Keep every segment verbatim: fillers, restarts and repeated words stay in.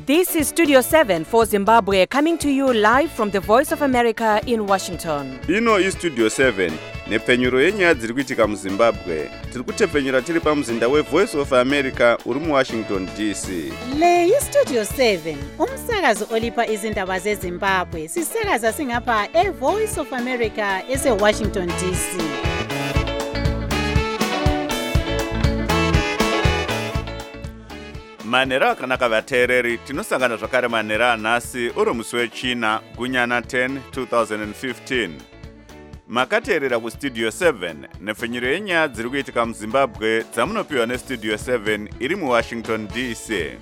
This is Studio seven for Zimbabwe, coming to you live from the Voice of America in Washington. Ino is Studio seven, nepfenyuro yenyaya dziri kuitika muZimbabwe. Tiri kutepfenyura tiri pamuzinda weVoice of America uri muWashington D C. Le is Studio seven, umsakazo olipa izindaba zeZimbabwe. Sisakaza singapha eVoice of America eseWashington D C. Manera akanaka vateereri, tinosangana zvakare manera anhasi uri musi wechina gunyana ten twenty fifteen. Makateerera kuStudio seven, nepfenyuro yenyaya dziri kuitika muZimbabwe dzamunopiwa neStudio seven iri muWashington D C.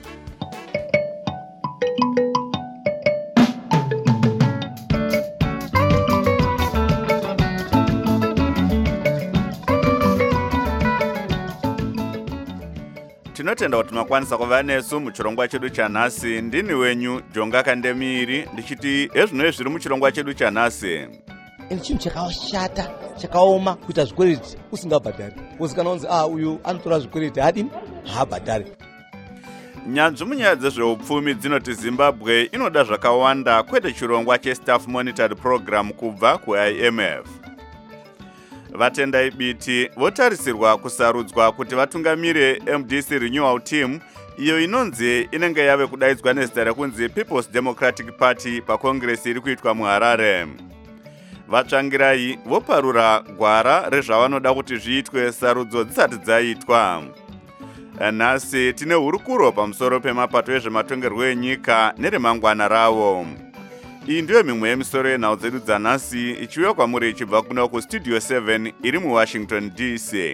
Tinotenda kuti makwanisa kuva nesu muchirongwa chedu chanhasi. Ndini wenyu Jonga Kandemiri ndichiti ezvino zviri muchirongwa chedu chanhasi. Chinhu chakashata chakaoma kuita zvikwereti usingabhadhari. Usikana unzi ah uyu anotora zvikwereti hadini haabhadhari. Nyanzvi munyaya dzezveupfumi dzinoti Zimbabwe inoda zvakawanda kwete chirongwa cheStaff Monitored Program kubva kuI M F. Vatendai biti votarisirwa kusarudzwa kuti vatungamire M D C Renewal Team, iyo inonzi inenge yave kudaidzwa nezita rekunzi People's Democratic Party pakongresi iri kuitwa muHarare. Vatsvangirai voparura gwara rezvavanoda kuti zviitwe sarudzo dzisati dzaitwa. Nhasi tine hurukuro pamusoro pemapato ezvematongerwo enyika neremangwana ravo. Iyi ndiyo mimwe yemisoro yenhau dzedu dzanhasi ichiuya kwamuri ichibva kuno kuStudio seven iri muWashington D C.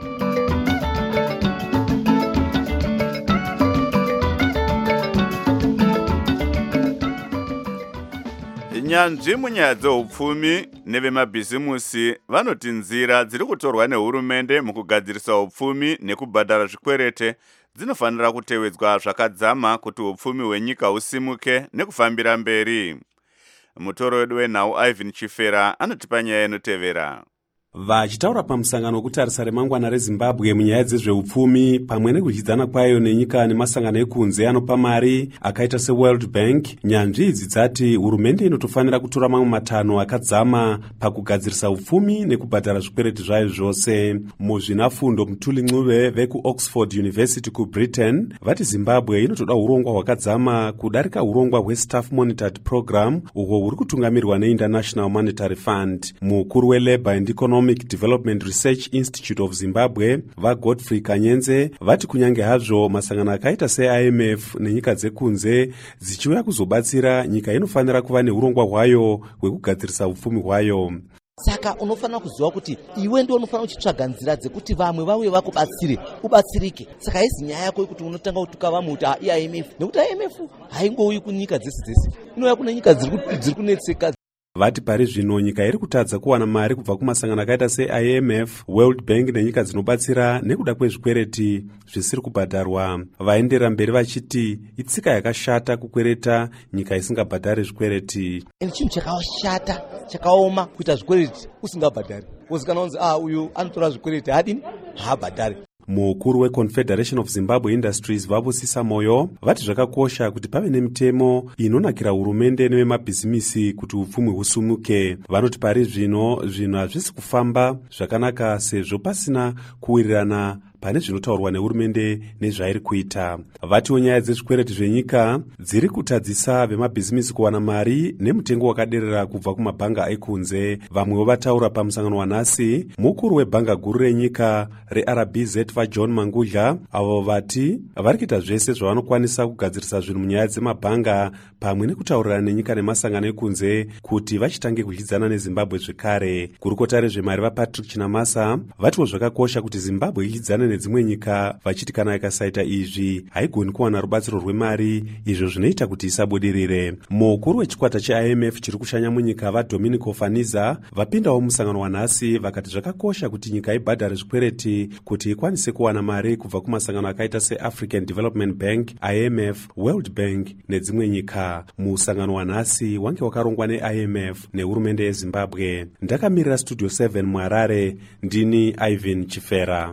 Nyanzvi munyaya dzeupfumi nevemabhizimusi vanoti nzira dziri kutorwa nehurumende mukugadzirisa upfumi nekubhadhara zvikwerete dzinofanira kutevedzwa zvakadzama kuti upfumi hwenyika husimuke nekufambira mberi. Mutoro wedu wenhau Ivan Chifera anotipa nyaya inotevera. Vachitaura pamusangano wekutarisa remangwana reZimbabwe munyaya dzezveupfumi pamwe nekudyidzana kwayo nenyika nemasangano ekunze anopa mari akaita seWorld Bank, nyanzvi idzi dzati hurumende inotofanira kutora mamwe matanho akadzama pakugadzirisa upfumi nekubhadhara zvikwereti zvayo zvose. Muzvinafundo Mutuli Ncube vekuOxford University kuBritain vati Zimbabwe inotoda urongwa hwakadzama kudarika urongwa hweStaff Monitored Program uhwo huri kutungamirwa neInternational Monetary Fund. Mukuru weLabour and Economic Development Research Institute of Zimbabwe vaGodfrey Kanyenze vati kunyange hazvo masangano akaita seI M F nenyika dzekunze dzichiuya kuzobatsira, nyika inofanira kuva neurongwa hwayo hwekugadzirisa upfumi hwayo. Saka unofanira kuziva kuti iwe ndiwe unofanira kuchitsvaga nzira dzekuti vamwe vauye vakubatsire ubatsirike. Saka haisi nyaya yako yekuti unotanga kutuka vamwe kuti I M F, nekuti I M F haingouyi kunyika dzese dzese, inouya kune nyika dziri kunetseka. Vati pari zvino nyika iri kutadza kuwana mari kubva kumasangano akaita seI M F, World Bank nenyika dzinobatsira nekuda kwezvikwereti zvisiri kubhadharwa. Vaenderera mberi vachiti itsika yakashata kukwereta nyika isingabhadhari zvikwereti. Chinhu chakashata chakaoma kuita zvikwereti usingabhadhari. Usikana unzi ah uyu anotora zvikwereti hadini haabhadhari. Mukuru weConfederation of Zimbabwe Industries Vabusisa Moyo vati zvakakosha kuti pave nemitemo inonakira hurumende nevemabhizimisi kuti upfumi husumuke. Vanoti pari zvino zvinhu hazvisi kufamba zvakanaka sezvo pasina kuwirirana pane zvinotaurwa nehurumende nezvairi kuita. Vatiwo nyaya dzezvikwereti zvenyika dziri kutadzisa vemabhizimisi kuwana mari nemutengo wakaderera kubva kumabhanga ekunze. Vamwewo vataura pamusangano wanhasi mukuru webhanga guru renyika reR B Z vaJohn Mangudla, avo vati vari kuita zvese zvavanokwanisa kugadzirisa zvinhu munyaya dzemabhanga pamwe nekutaurirana nenyika nemasangano ekunze kuti vachitange kudyidzana neZimbabwe zvekare. Gurukota rezvemari vaPatrick Chinamasa vatiwo zvakakosha kuti Zimbabwe idyidzane nedzimwe nyika, vachiti kana ikasaita izvi haigoni kuwana rubatsiro rwemari, izvo zvinoita kuti isabudirire. Mukuru wechikwata cheI M F chiri kushanya munyika vaDominico Faniza vapindawo musangano wanhasi vakati zvakakosha kuti nyika ibhadhare zvikwereti kuti ikwanise kuwana mari kubva kumasangano akaita seAfrican Development Bank, I M F, World Bank nedzimwe nyika. Musangano wanhasi wange wakarongwa neI M F nehurumende yeZimbabwe. Ndakamirira Studio seven muHarare, ndini Ivan Chifera.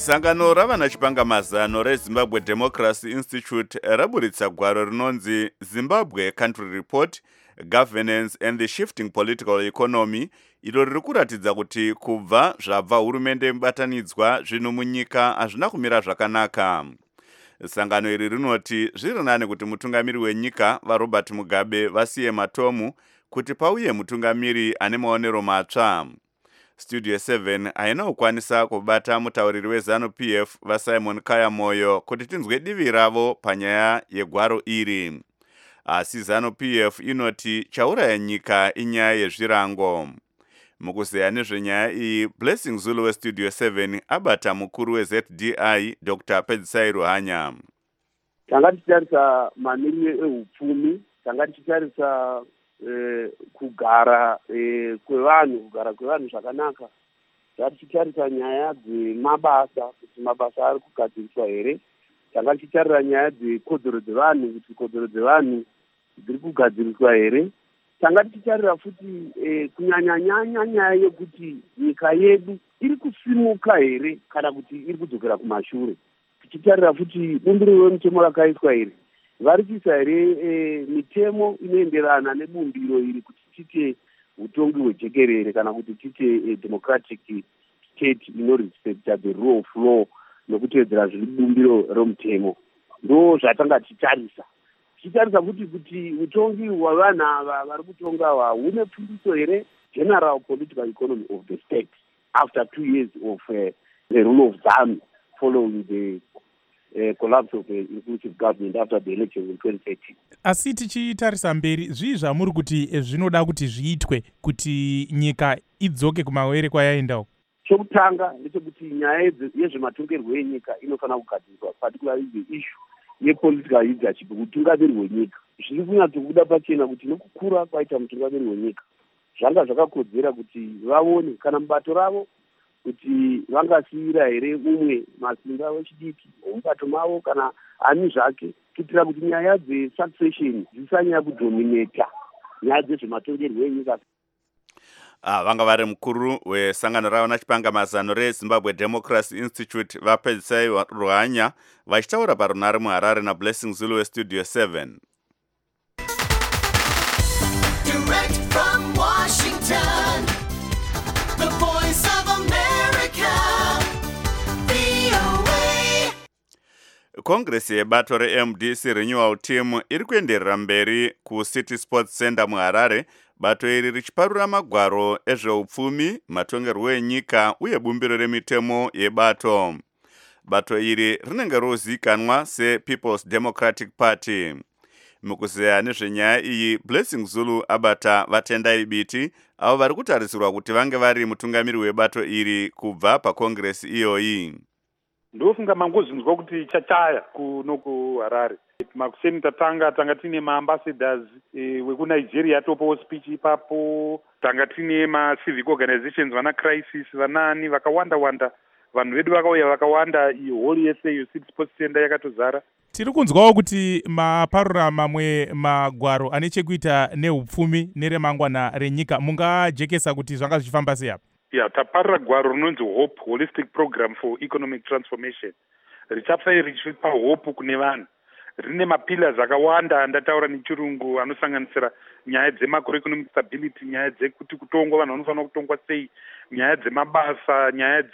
Sangano ravana chipangamazano reZimbabwe Democracy Institute raburitsa gwaro rinonzi Zimbabwe Country Report, Governance and the Shifting Political Economy, iro riri kuratidza kuti kubva zvabva hurumende mubatanidzwa zvino munyika hazvina kumira zvakanaka. Sangano iri rinoti zviri nani kuti mutungamiri wenyika vaRobert Mugabe vasiye matomu kuti pauye mutungamiri ane maonero matsva. Studio seven haina kukwanisa kubata mutauriri weZanu-P F vaSimon Kaya Moyo kuti tinzwe divi ravo panyaya yegwaro iri. Asi Zanu-P F inoti chauraya nyika inyaya yezvirango. Mukuzeya nezvenyaya iyi, Blessing Zulu weStudio seven abata mukuru weZ D I Doctor Pedzisai Ruhanya. Tanga tichitarisa mamiriro ehupfumi, tanga tichitarisa Eh, kugara eh, kwevanhu kugara kwevanhu zvakanaka, tichitarisa nyaya dzemabasa kuti mabasa ari kugadziriswa here, tanga tichitarisa nyaya dzekodzero dzevanhu kuti kodzero dzevanhu dziri kugadziriswa here, tanga tichitarisa futi eh, kunyanya-nyanya nyaya yekuti nyika yedu iri kusimuka here kana kuti iri kudzokera kumashure, tichitarisa futi bumbiro remutemo rakaiswa here, vari kuisa here e, mitemo inoenderana nebumbiro iri kuti tite utongi hwejekerere kana kuti tite e, democratic state inorespekta the rule of law nokutevedzera zviri bumbiro romutemo. Ndo zvatanga tichitarisa tichitarisa kuti kuti utongi hwavanhu ava vari kutonga ava hune pfundiso here general political economy of the state after two years of uh, the rule of ZANU following the Uh, collapse of the inclusive government after the elections in twenty thirteen. Asi tichitarisa mberi, zvii zvamuri kuti zvinoda kuti zviitwe kuti nyika idzoke kumawere kwayaendawo? Chokutanga ndechekuti nyaya yezvematongerwo enyika inofanira kugadziriswa, particularly the issue yepolitical leadership, utungamiri hwenyika. Zviri kunyatsobuda pachena kuti nokukura kwaita mutungamiri hwenyika zvanga zvakakodzera kuti vaone kana mubato ravo kuti vangasiyira here umwe masimba wechidiki mubato mavo kana ani zvake, kuitira kuti nyaya dzesuccession dzisanyanya kudominata nyaya dzezvematongerwo enyika. Ah, vanga vari mukuru wesangano ravana chipangamazano reZimbabwe Democracy Institute vaPedzisai Ruhanya vachitaura parunhare muHarare naBlessing Zulu weStudio seven. Direct from Washington, the voice of America, V O A. Kongresi yebato reM D C Renewal Team iri kuenderera mberi kuCity Sports Center muHarare, bato iri richiparura magwaro ezveupfumi, matongerwo enyika uye bumbiro remitemo yebato. Bato iri rinenge rozikanwa sePeople's Democratic Party. Mukuzeya nezvenyaya iyi, Blessing Zulu abata vatendai biti avo vari kutarisirwa kuti vange vari mutungamiri webato iri kubva pakongresi iyoyi. Ndofunga mangozinzwa kuti chachaya kuno kuHarare. Makuseni tatanga tanga tine maambassadors e, wekunigeria topawo speech ipapo, tanga tine macivic organizations vana crisis vanani vakawanda wanda, vanhu vedu vakauya vakawanda, ihall yese iyo City Sports Center yakatozara. Tiri kunzwawo kuti maparura mamwe magwaro ane chekuita neupfumi neremangwana renyika, mungajekesa kuti zvanga zvichifamba sei apa? Ya, taparura gwaro rinonzi Hope Holistic Program for Economic Transformation. Richapfai richipa hope kune vanhu. Rine mapillars akawanda andataura nechirungu anosanganisira nyaya dzemacroeconomic stability, nyaya dzekuti kutongwa vanhu vanofanira kutongwa sei, nyaya dzemabasa, nyaya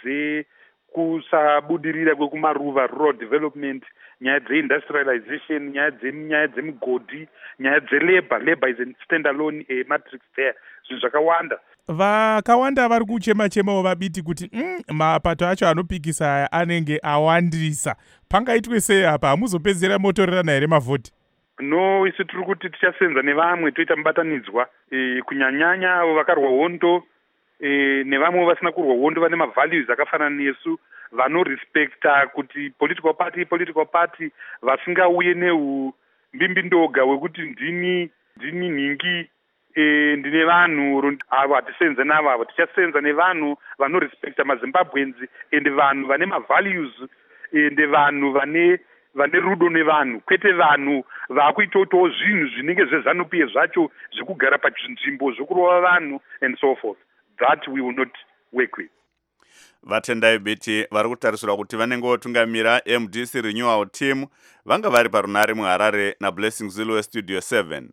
dzekusabudirira kwekumaruva, rural development, nyaya dzeindustrialization, nyaya nyaya dzemugodhi, nyaya dzelabor, labor is a standalone a matrix there. Zvinhu zvakawanda. Vakawanda vari kuchema-chemawo vabiti kuti mm, mapato acho anopikisa aya anenge awandisa. Pangaitwe sei apa? Hamuzopedzera motorerana here mavhoti? No, isi tiri kuti tichasenza nevamwe toita mubatanidzwa, e, kunyanyanya avo vakarwa hondo, e, nevamwe vasina kurwa hondo vane mavalues akafanana nesu, vanorespekta kuti political party political party, vasingauye neumbimbi-ndoga wekuti ndini ndini nhingi e, ndine vanhu avo hatisenze navo avo. Tichasenza nevanhu vanorespekta maZimbabweans ende vanhu vane mavalues ende vanhu vane vane rudo nevanhu, kwete vanhu vakuitotawo zvinhu zvinenge zveZanu-P F zvacho zvekugara panzvimbo zvokurova vanhu and so forth. That we will not work with. vatendai biti vari kutarisirwa kuti vanenge votungamira M D C Renewal Team vanga vari parunare muHarare naBlessing Zulu weStudio seven.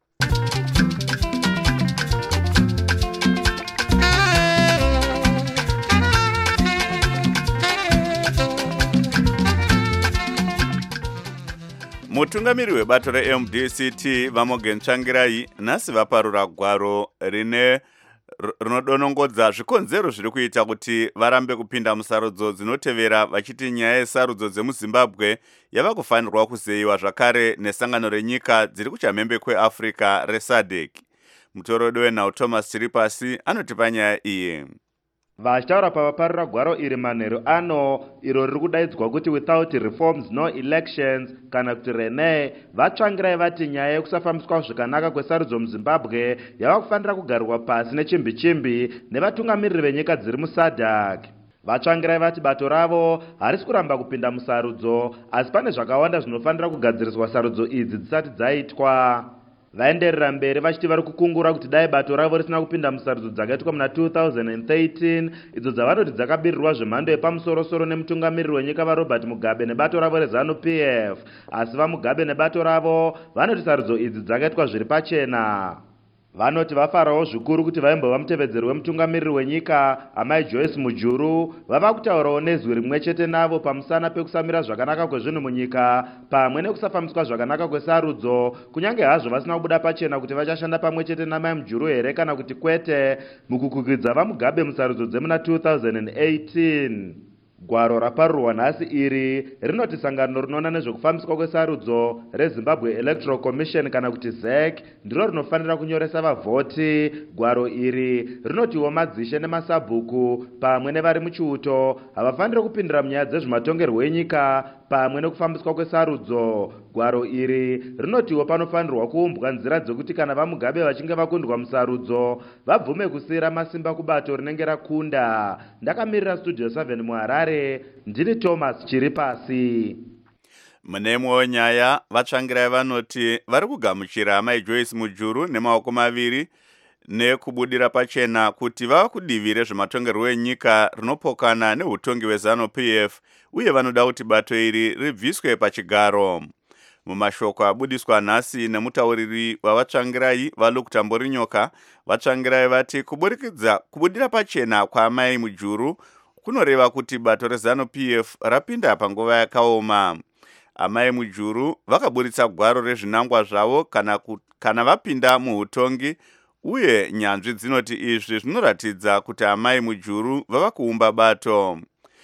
Mutungamiri webato reM D C T Vamogen Tsvangirai nhasi vaparura gwaro rine rinodonongodza zvikonzero zviri kuita kuti varambe kupinda musarudzo dzinotevera vachiti nyaya yesarudzo dzemuZimbabwe yava kufanirwa kuzeyiwa zvakare nesangano renyika dziri kuchamhembe kweAfrica reSADC. Mutoredo wenhau Thomas Chiripasi anotipa nyaya iyi. Vachitaura pavaparura gwaro iri manheru ano iro riri kudaidzwa kuti without reforms no elections kana kuti rene, vatsvangirai vati nyaya yekusafambiswa zvakanaka kwesarudzo muZimbabwe yava kufanira kugarwa pasi nechimbi chimbi nevatungamiriri venyika dziri muSADC. Vatsvangirai vati bato ravo harisi kuramba kupinda musarudzo, asi pane zvakawanda zvinofanira kugadziriswa sarudzo idzi dzisati dzaitwa. Vaenderera mberi vachiti vari kukungura kuti dai bato ravo risina kupinda musarudzo dzakaitwa muna two thousand thirteen idzo dzavanoti dzakabirirwa zvemhando yepamusoro-soro nemutungamiriri wenyika vaRobert Mugabe nebato ravo reZANU P F, asi vaMugabe nebato ravo vanoti sarudzo idzi dzakaitwa zviri pachena. Vanoti vafarawo zvikuru kuti vaimbova mutevedzeri wemutungamiriri wenyika amai Joyce Mujuru vava kutaurawo nezwi rimwe chete navo pamusana pekusamira zvakanaka kwezvinhu munyika pamwe nekusafambiswa zvakanaka kwesarudzo, kunyange hazvo vasina kubuda pachena kuti vachashanda pamwe chete namai Mujuru here kana kuti kwete mukukwikwidza vaMugabe musarudzo dzemuna two thousand eighteen. Gwaro raparurwa nhasi iri rinoti sangano rinoona nezvekufambiswa kwesarudzo reZimbabwe Electoral Commission kana kuti Z E C ndiro rinofanira kunyoresa vavhoti. Gwaro iri rinotiwo madzishe nemasabhuku pamwe nevari muchiuto havafaniri kupindira munyaya dzezvematongerwo enyika pamwe nekufambiswa kwesarudzo. Gwaro iri rinotiwo panofanirwa kuumbwa nzira dzekuti kana vaMugabe vachinge vakundwa musarudzo vabvume kusiyira masimba kubato rinenge rakunda. Ndakamirira Studio seven muHarare, ndini Thomas Chiripasi. Mune imwewo nyaya, vatsvangirai vanoti vari kugamuchira amai Joyce Mujuru nemaoko maviri nekubudira pachena kuti vava kudivire zvematongerwo enyika rinopokana neutongi hweZANU P F uye vanoda kuti bato iri ribviswe pachigaro. Mumashoko abudiswa nhasi nemutauriri wavatsvangirai vaLuke Tamborinyoka, vatsvangirai vati kuburikidza kubudira pachena kwaamai Mujuru kunoreva kuti bato reZANU P F rapinda panguva yakaoma. Amai Mujuru vakaburitsa gwaro rezvinangwa zvavo kana, kana vapinda muutongi, uye nyanzvi dzinoti izvi zvinoratidza kuti amai Mujuru vava kuumba bato.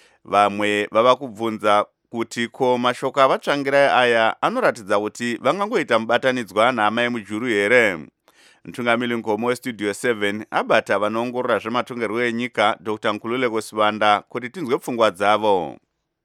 Vamwe vava kubvunza kuti ko mashoko avatsvangirai aya anoratidza kuti vangangoita mubatanidzwa naamai Mujuru here. Mutungamiri Nkomo weStudio seven abata vanoongorora zvematongerwo enyika Doctor Nkululeko Sibanda kuti tinzwe pfungwa dzavo.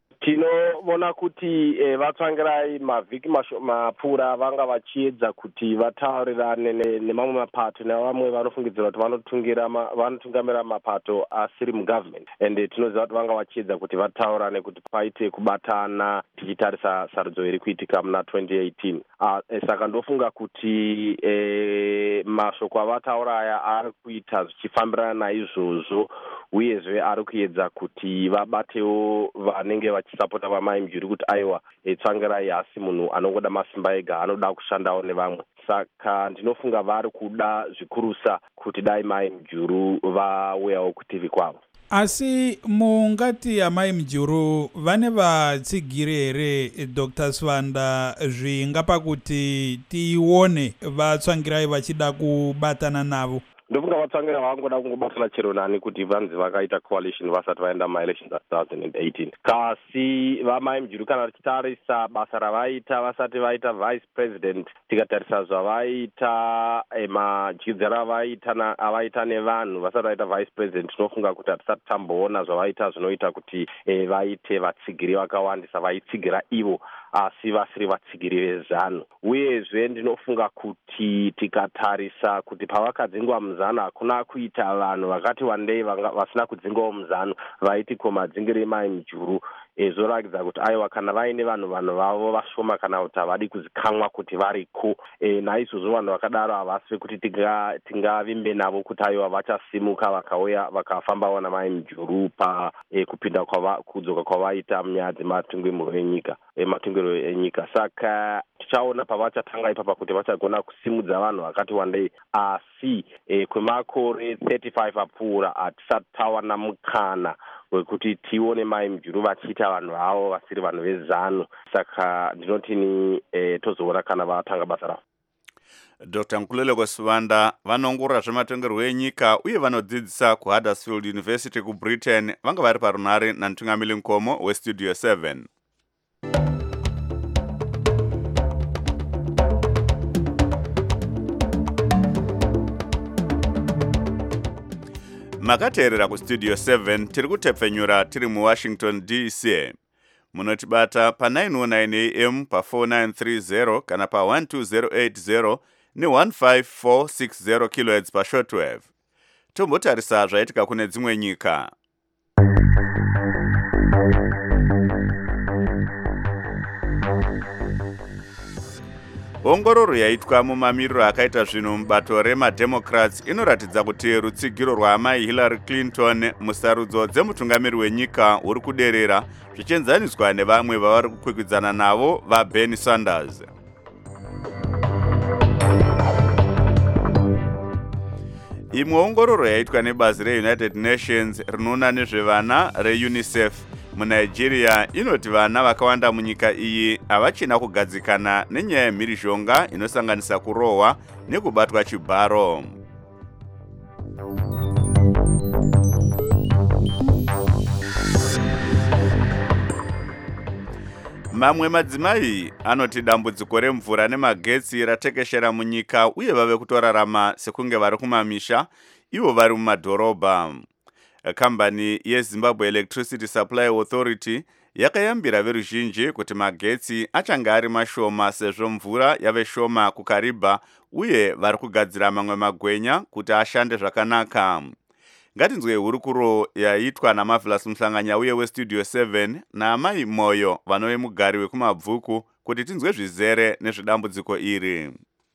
Tinoona kuti eh, vatsvangirai mavhiki mapfuura vanga vachiedza kuti vataurirane nemamwe mapato nevamwe vanofungidzira kuti vanotungira vanotungamira mapato asiri mugovernment, ende tinoziva kuti vanga vachiedza kuti vataurane kuti paite kubatana tichitarisa sarudzo iri kuitika muna twenty eighteen. Uh, saka ndofunga kuti eh, mashoko avataura aya ari kuita zvichifambirana naizvozvo, uyezve ari kuedza kuti vabatewo vanenge vachisapota vamai Mujuru kuti aiwa tsvangirai hasi munhu anongoda masimba ega, anoda kushandawo nevamwe. Saka ndinofunga vari kuda zvikurusa kuti dai mai Mujuru vauyawo kutivi kwavo. Asi mungati amai Mujuru vane vatsigiri here Doctor Sibanda zvingapa kuti tione vatsvangirai vachida kubatana navo? Ndofunga vatsvangirai vangoda kungobatana chero nani kuti vanzi vakaita coalition vasati vaenda ma-elections a two thousand eighteen. Kasi vamai Mujuru kana tichitarisa basa ravaita vasati vaita vice president, tikatarisa zvavaita majidzi ravaita avaita nevanhu vasati vaita vice president, tinofunga kuti hatisati tamboona zvavaita zvinoita kuti eh, vaite vatsigiri vakawandisa vaitsigira ivo asi vasiri vatsigiri vezano. Uyezve ndinofunga kuti tikatarisa kuti pavakadzingwa muzano hakuna kuita vanhu vakati wandei vasina kudzingwawo muzano vaiti ko madzingire mai Mujuru. e, zvoratidza kuti aiwa kana vaine vanhu vanhu vavo vashoma kana kuti havadi kuzikamwa kuti variko e, naizvozvo vanhu vakadaro havasi kuti tingavimbe tinga navo kuti aiwa vachasimuka vakauya vakafambawo namai Mujuru pa e, kupinda kwava kudzoka kwavaita munyaya dzematungamiro enyika ematungamiro enyika saka tichaona pavachatanga ipapa kuti vachagona kusimudza vanhu vakati wandei asi e, kwemakore thirty-five apfuura hatisati tawana mukana wekuti tione mai Mujuru vachiita vanhu vavo vasiri vanhu vezano saka ndinotini e, tozoona kana vatanga basa ravo. Doctor Nkululeko Sivanda vanongorora zvematongerwo enyika uye vanodzidzisa kuHuddersfield University kuBritain vanga vari parunare naNtungamiri Nkomo weStudio seven. Makateerera kuStudio seven tiri kutepfenyura tiri muWashington D C. Munotibata pa nine oh nine A M pa four nine three zero kana pa one two zero eight zero ni one five four six zero kilohertz pa shortwave. Tombotarisa zvaitika kune dzimwe nyika. Ongororo yaitwa mumamiriro akaita zvinhu mubato remademocrats inoratidza kuti rutsigiro rwaamai Hillary Clinton musarudzo dzemutungamiri wenyika uri kuderera zvichienzaniswa nevamwe vavari kukwikwidzana navo vaBernie Sanders. Imwe ongororo yaitwa nebazi reUnited Nations rinoona nezvevana reUNICEF muNigeria inoti vana vakawanda munyika iyi havachina kugadzikana nenyaya yemhirizhonga inosanganisa kurohwa nekubatwa chibharo. Mamwe madzimai anoti dambudziko remvura nemagetsi ratekeshera munyika uye vave kutorarama sekunge vari kumamisha ivo vari mumadhorobha. Kambani yeZimbabwe Electricity Supply Authority yakayambira veruzhinji kuti magetsi achange ari mashoma sezvo mvura yave shoma kuKariba uye vari kugadzira mamwe magwenya kuti ashande zvakanaka. Ngatinzwe hurukuro yaitwa naMarvelous Muhlanganya uye weStudio seven naamai Moyo vanove mugari wekumabvuku kuti tinzwe zvizere nezvedambudziko iri.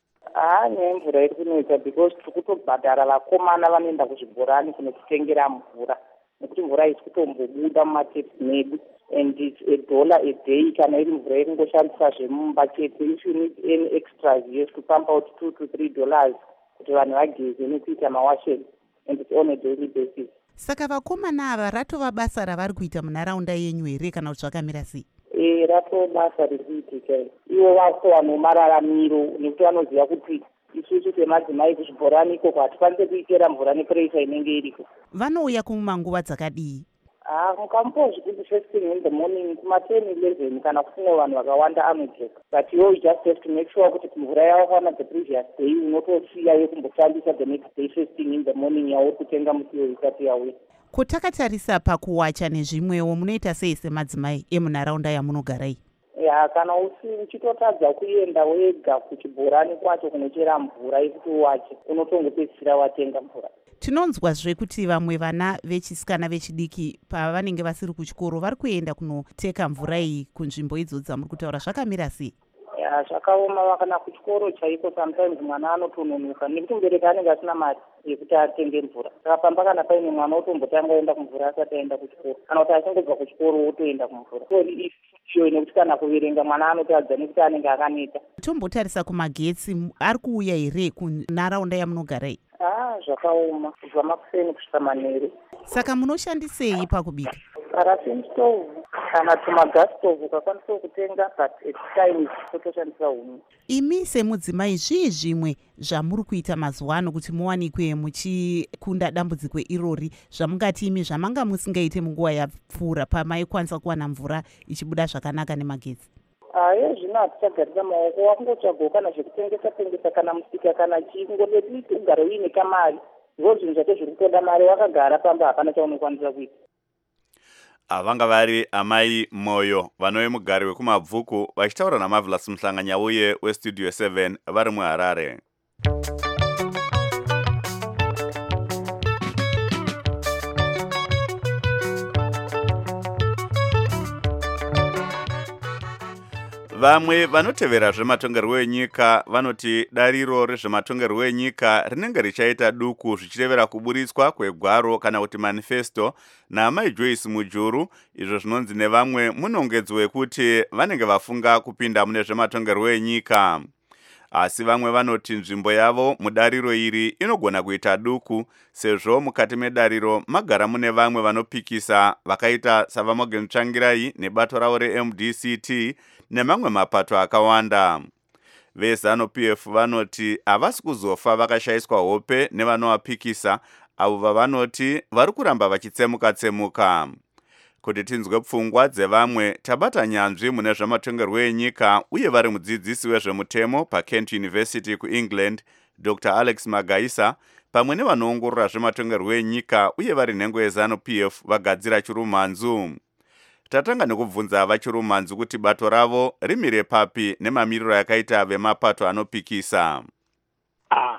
Ah, nemvura iri kunoita because tiri kutobhadhara vakomana vanoenda kuzvibhorani kunotitengera mvura nekuti mvura isi kutombobuda mumatepi medu and it's a dollar a day kana iri mvura iringoshandisa zvemumba chete. If you need any extras you have to pump out two to three dollars kuti vanhu vageze nekuita mawasheni and it's on a daily basis. Saka vakomana ava ratova basa ravari kuita munharaunda yenyu here kana kuti zvakamira sei? E, rato basa riri kuitika ivo vakowana mararamiro nekuti vanoziva kuti isusu semadzimai kuzvibhorani ikoko hatikwanise kuitera mvura nepuresha inenge iriko. Vanouya kumanguva dzakadii? Ah, mukamupozvi kuti first thing in the morning kuma ten eleven kana kufunga vanhu vakawanda anojoka but you just have to make sure kuti mvura yawakwana the previous day unotosiya yekumboshandisa the next day first thing in the morning yauri kutenga musiwo isati yauya. Kutakatarisa pakuwacha nezvimwewo munoita sei semadzimai emunharaunda yamunogarai? Ya, kana usi uchitotadza kuenda wega kuchibhorani kwacho kunochera mvura yekuti uwache unotongopedzisira watenga mvura. Tinonzwazve kuti vamwe vana vechisikana vechidiki pavanenge vasiri kuchikoro vari kuenda kunoteka mvura iyi kunzvimbo idzo dzamuri kutaura, zvakamira sei? Ya, zvakaoma kana kuchikoro chaiko sometimes mwana anotononoka nekuti mubereki anenge asina mari yekuti atenge mvura. Saka pamba kana paine mwana otombotanga oenda kumvura asati aenda kuchikoro kana kuti achingobva kuchikoro otoenda kumvura. So iyo nekuti kana kuverenga mwana anotadza nekuti anenge akaneta. Tombotarisa kumagetsi ari kuuya here kunharaunda yamunogarai? Ah, zvakaoma kubva makuseni kusvika manheru. Saka munoshandisei pakubika? Parafini stove kana tumagas stove ukakwanisa kutenga but at times totoshandisa huni. Imi semudzimai zvii zvimwe zvamuri kuita mazuva ano kuti muwanikwe muchikunda dambudziko irori zvamungati imi zvamanga musingaite munguva yapfuura pamaikwanisa kuwana mvura ichibuda zvakanaka nemagetsi? Aye, zvino hatichagarisa maoko wakungotsvagawo kana zvekutengesa tengesa kana musika kana chii kungondoti ugare uine kamari. Ndizvo zvinhu zvake zviri kutoda mari wakagara pamba hapana chaunokwanisa kuita. Avanga vari amai Moyo vanove mugari wekumabvuku vachitaura naMarvelous Muhlanganya uye weStudio seven vari muHarare. Vamwe vanotevera zvematongerwo enyika vanoti dariro rezvematongerwo enyika rinenge richaita duku zvichirevera kuburitswa kwegwaro kana kuti manifesto naamai Joyce Mujuru, izvo zvinonzi nevamwe munongedzo wekuti vanenge vafunga kupinda mune zvematongerwo enyika. Asi vamwe vanoti nzvimbo yavo mudariro iri inogona kuita duku sezvo mukati medariro magara mune vamwe vanopikisa vakaita saVamorgan Tsvangirai nebato ravo reM D C T nemamwe mapato akawanda. VeZanu-P F vanoti havasi kuzofa vakashayiswa hope nevanovapikisa avo vavanoti vari kuramba vachitsemuka-tsemuka. Kuti tinzwe pfungwa dzevamwe, tabata nyanzvi mune zvematongerwo enyika uye vari mudzidzisi wezvemutemo paKent University kuEngland, Doctor Alex Magaisa, pamwe nevanoongorora zvematongerwo enyika uye vari nhengo yeZanu-P F vagadzira Chirumanzu. Tatanga nekubvunza vaChirumanzu kuti bato ravo rimire papi nemamiriro yakaita vemapato anopikisa. Ah,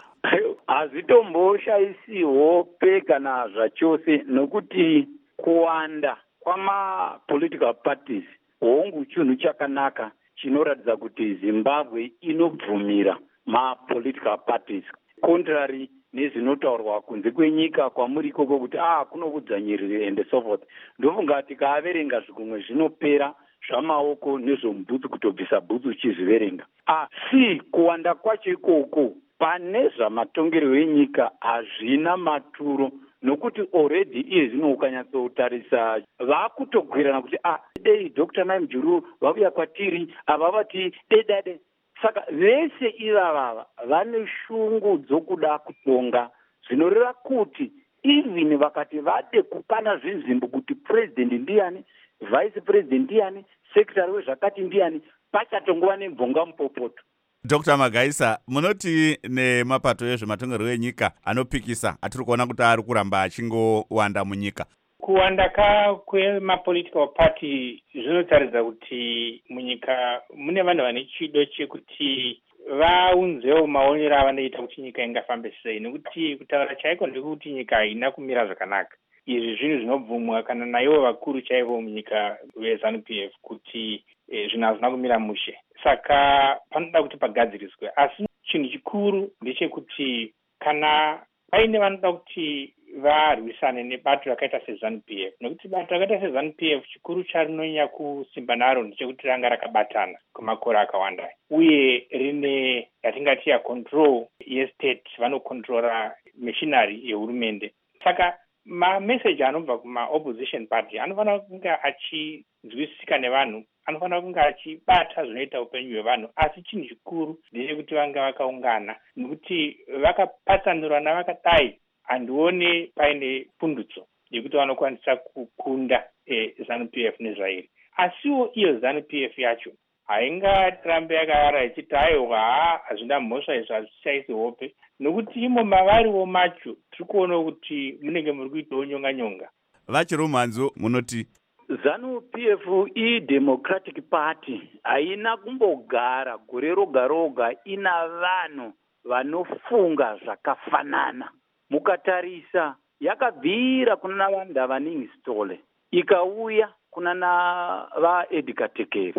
hazvitomboshaisi hope kana zvachose nokuti kuwanda kwama-political parties hongu chinhu chakanaka chinoratidza kuti Zimbabwe inobvumira ma-political parties. Contrary nezvinotaurwa kunze kwenyika kwamuri ikoko kuti ah kunokudzanyirire and so forth. Ndofunga tikaverenga zvigunwe zvinopera zvamaoko nezvomubhutsu kutobvisa bhutsu uchizviverenga. Asi kuwanda kwacho ikoko pane zvamatongerwo enyika hazvina maturo nokuti already iye zvino ukanyatsotarisa vakutogwirana kuti ah dei Doctor Mai Mujuru vauya kwatiri ava vati dedade. Saka vese ivava vane shungu dzokuda kutonga zvinoreva kuti even vakati vade kupana zvinzvimbo kuti president ndiani, vice president ndiani, secretary wezvakati ndiani, pachatongova nemvonga mupopoto. Doctor Magaisa, munoti nemapato ezvematongerwo enyika anopikisa atiri kuona kuti ari kuramba achingowanda munyika. Kuwanda kwemapolitical party zvinotaridza kuti munyika mune vanhu vane chido chekuti vaunzewo maonero avanoita kuti nyika ingafambe sei, nekuti kutaura chaiko ndekuti nyika haina kumira zvakanaka. Izvi zvinhu zvinobvumwa kana naivo vakuru chaivo munyika veZanu-P F kuti e, zvinhu hazvina kumira mushe. Saka panoda kuti pagadziriswe. Asi chinhu chikuru ndechekuti kana paine vanoda kuti varwisane nebato rakaita seZanu-P F, nokuti bato rakaita seZanu-P F chikuru charinonyanya kusimba naro ndechekuti ranga rakabatana kwemakore akawanda uye rine yatingati yacontrol yestate, vanokontrora machinery yehurumende. Saka mameseji anobva kuma-opposition party anofanira kunge achinzwisisika nevanhu, anofanira kunge achibata zvinoita upenyu hwevanhu, asi chinhu chikuru ndechekuti vange vakaungana nokuti vakapatsanurana vakadai handione paine pundutso yekuti vanokwanisa kukunda e, Zanu-P F nezvairi. Asiwo iyo Zanu-P F yacho haingarambe yakavara ichiti aiwa hazvina mhosva izvo hazvishaisi hope, nokuti imo mavariwo macho tiri kuona kuti munenge muri kuitawo nyonga-nyonga. VaChirumanzu munoti Zanu-P F i-Democratic Party haina kumbogara gore roga roga ina vanhu vanofunga zvakafanana. Mukatarisa yakabvira kuna Wanda Vaningi Stole, ikauya kuna na vaEdgar Tekeri,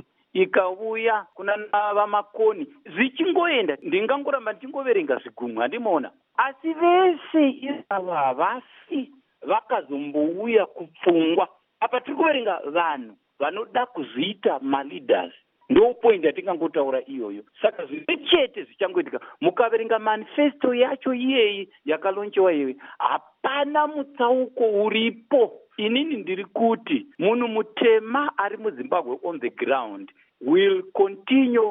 ikauya kuna na vaMakoni, zvichingoenda ndingangoramba ndichingoverenga zvigunwe handimona. Asi vese ivava havasi vakazombouya kupfungwa. Apa tiri kuverenga vanhu vanoda kuzviita maleaders. Ndo point yatingangotaura iyoyo. Saka zvimwe chete zvichangoitika. Mukaverenga manifesto yacho iyeyi yakalonchewa iyeyi, hapana mutsauko uripo. Inini ndiri kuti munhu mutema ari muZimbabwe on the ground will continue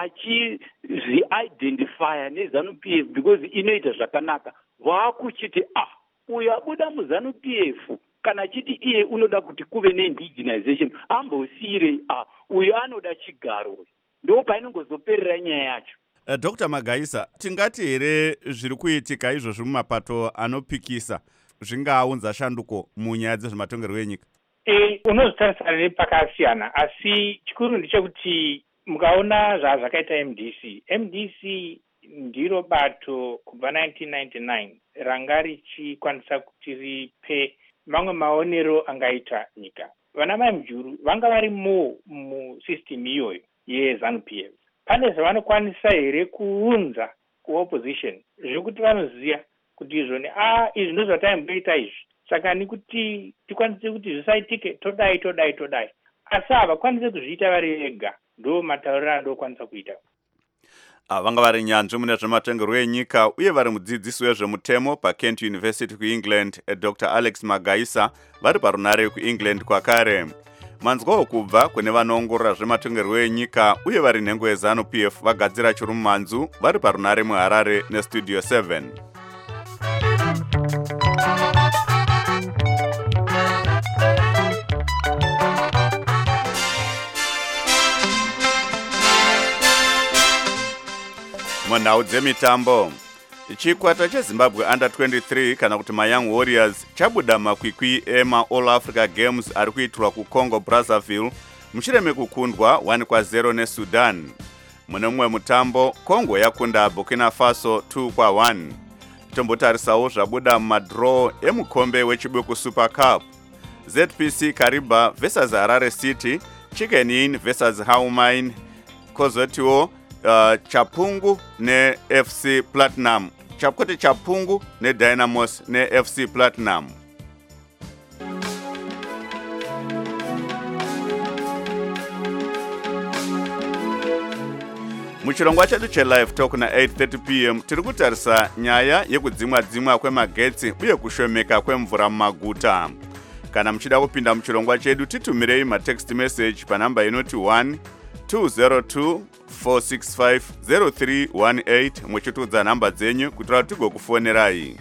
achizvi-identifya neZanu-P F because inoita zvakanaka. Vakuchiti ah uyu abuda muZanu-P F kana chiti iye unoda kuti kuve neindigenization ambosire ah uyu anoda chigaro. Ndo painongozoperera nyaya yacho. Uh, Doctor Magaisa, tingati here zviri kuitika izvozvi mumapato anopikisa zvingaunza shanduko munyaya dzezvematongerwo enyika? E, unozvitarisana nepakasiyana, asi chikuru ndechekuti mukaona zvazvakaita M D C. M D C ndiro bato kubva nineteen ninety-nine ranga richikwanisa kuti ripe mamwe maonero angaita nyika. Vana Mai Mujuru vanga vari mu musystem iyoyo, yeZANU P F. Pane zvavanokwanisa here kuunza kuopposition zvekuti vanoziva kuti izvoni a izvi ndo zvataimboita izvi saka nekuti tikwanise kuti zvisaitike todai todai todai asi havakwanise kuzviita vari vega ndo matauriro andokwanisa kuita. Vanga vari nyanzvi mune zvematongerwo enyika uye vari mudzidzisi wezvemutemo paKent University kuEngland Doctor Alex Magaisa vari parunare kuEngland kwakare. Manzwawo kubva kune vanoongorora zvematongerwo enyika uye vari nhengo yeZANU P F vagadzira chirumanzu vari parunare muHarare neStudio seven. Munhau dzemitambo, chikwata cheZimbabwe under twenty-three kana kuti maYoung Warriors chabuda makwikwi ema All Africa Games ari kuitirwa kuCongo Brazzaville mushure mekukundwa one kwa zero neSudan. Mune mumwe mutambo Congo yakunda Burkina Faso two kwa one. Tombotarisawo zvabuda mumadraw emukombe wechibuku Super Cup. Z P C Kariba versus Harare City, Chicken Inn versus Haumain, kozotiwo Uh, Chapungu ne F C Platinum. Chapkote Chapungu ne Dynamos ne F C Platinum. Muchirongwa chedu che-live talk na eight thirty p m tiri kutarisa nyaya yekudzimwa dzimwa kwemagetsi uye kushomeka kwemvura mumaguta. Kana muchida kupinda muchirongwa chedu titumirei matext message panamba inoti one two zero two four six five zero three one eight muchitudza namba dzenyu kuitira kuti tigokufonerai.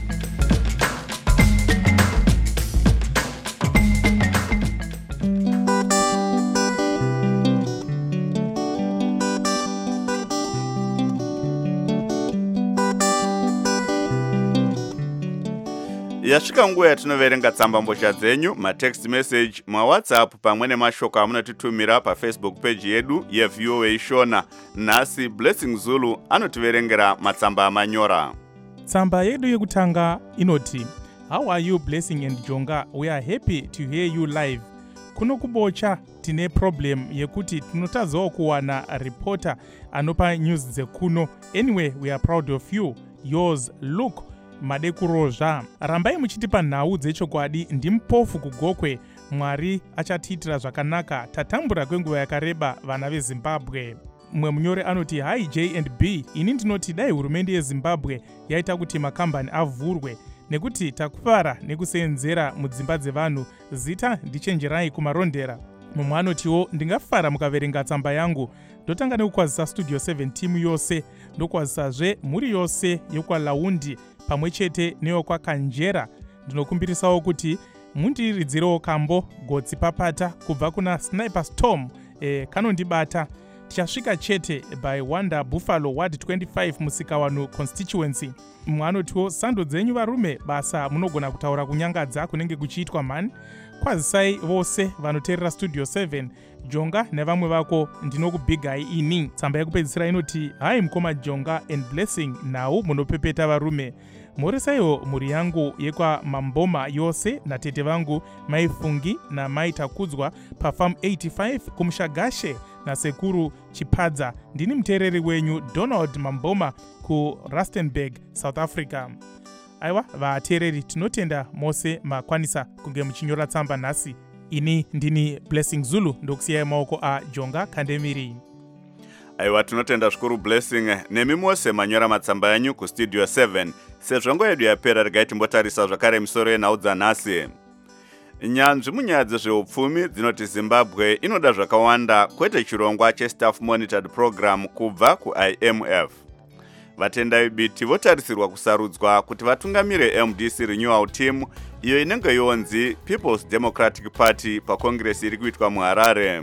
Yasvika nguva yatinoverenga tsambambozha dzenyu, matext message, mawhatsapp pamwe nemashoko amunotitumira paFacebook page yedu yeV O A Shona. Nhasi Blessing Zulu anotiverengera matsamba amanyora. Tsamba yedu yekutanga inoti, how are you Blessing and Jonga? We are happy to hear you live. Kuno kubocha tine problem yekuti tinotadzawo kuwana reporter anopa news dzekuno. Anyway, we are proud of you. Yours, Luke Madekurozha. Rambai muchitipa nhau dzechokwadi, ndimupofu kugokwe, Mwari achatiitira zvakanaka, tatambura kwenguva yakareba vana veZimbabwe. Mwe munyore anoti, hi J and B, ini ndinoti dai hurumende yeZimbabwe yaita kuti makambani avhurwe nekuti takufara nekuseenzera mudzimba dzevanhu, zita ndichenjerai kumarondera. Mumwe anotiwo, ndingafara mukaverenga tsamba yangu, ndotanga nekukwazisa Studio seven team yose, ndokwazisazve mhuri yose yokwaLaundi pamwe chete neyokwaKanjera. Ndinokumbirisawo kuti mundiridzirewo kambo gotsi papata kubva kuna Sniper Storm e, kanondibata. Tichasvika chete by Wanda Buffalo Ward twenty-five Musikawanu constituency. Mumwe anotiwo, sando dzenyu varume, basa munogona kutaura kunyangadza kunenge kuchiitwa mani. Kwazisai vose vanoteerera Studio seven, Jonga nevamwe vako, ndinokubigai ini. Tsamba yekupedzisira inoti, hai mukoma Jonga and Blessing, nhau munopepeta varume. Mhoresaiwo mhuri yangu yekwa Mamboma yose natete vangu Maifungi na Maitakudzwa paFarm eighty-five kumushagashe nasekuru Chipadza. Ndini muteereri wenyu Donald Mamboma ku Rustenburg, South Africa. Aiwa, vateereri tinotenda mose makwanisa kunge muchinyora tsamba nhasi. Ini ndini Blessing Zulu, ndokusiyai maoko aJonga Kandemiri. Aiwa, tinotenda zvikuru Blessing, nemi mose manyora matsamba yanyu kuStudio seven. Sezvo nguva yedu yapera, regai timbotarisa zvakare misoro yenhau dzanhasi. Nyanzvi munyaya dzezveupfumi dzinoti Zimbabwe inoda zvakawanda, kwete chirongwa cheStaff Monitored Program kubva kuI M F. Vatendai biti votarisirwa kusarudzwa kuti vatungamire M D C Renewal Team, iyo inenge yonzi People's Democratic Party paCongress iri kuitwa muHarare.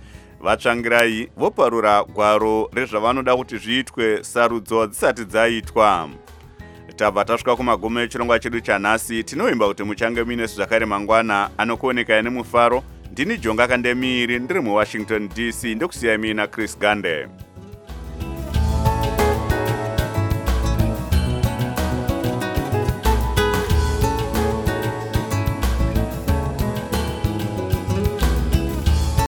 Vatsvangirai voparura gwaro rezvavanoda kuti zviitwe sarudzo dzisati dzaitwa. Tabva tasvika kumagumo echirongwa chedu chanhasi, tinoimba kuti muchange muine zvakare mangwana anokuoneka nemufaro. Ndini Jonga Kandemiri, ndiri muWashington D C, ndokusiyai mina Chris Gande.